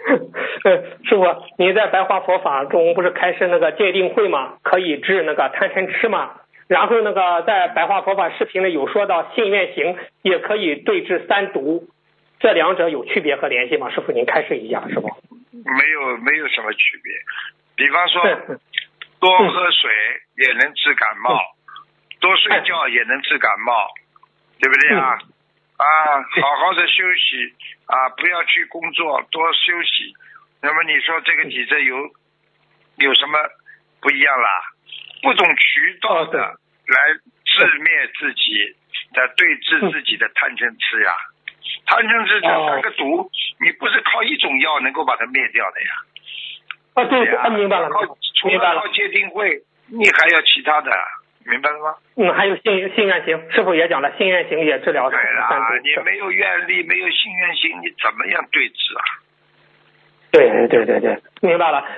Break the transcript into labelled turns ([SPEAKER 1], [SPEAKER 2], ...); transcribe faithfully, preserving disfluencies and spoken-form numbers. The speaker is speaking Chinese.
[SPEAKER 1] 呃，师傅，您在白话佛法中不是开示那个戒定慧嘛，可以治那个贪嗔痴嘛？然后那个在白话佛法视频里有说到信愿行也可以对治三毒，这两者有区别和联系吗？师傅您开示一下，师傅。
[SPEAKER 2] 没有没有什么区别，比方说多喝水也能治感冒，多睡觉也能治感冒，对不对啊？啊，好好的休息啊，不要去工作，多休息。那么你说这个体质有有什么不一样啦？不懂渠道的来治灭自己的，对治自己的贪嗔痴呀。贪嗔痴这三个毒，你不是靠一种药能够把它灭掉的呀。
[SPEAKER 1] 啊，对，啊，明白了，
[SPEAKER 2] 除了靠戒定慧，你还要其他的。明白了吗？
[SPEAKER 1] 嗯，还有信信愿行，师傅也讲了，信愿行也治疗。
[SPEAKER 2] 对了，你没有愿力，没有信愿行，你怎么样对治啊？
[SPEAKER 1] 对对对对，明白了。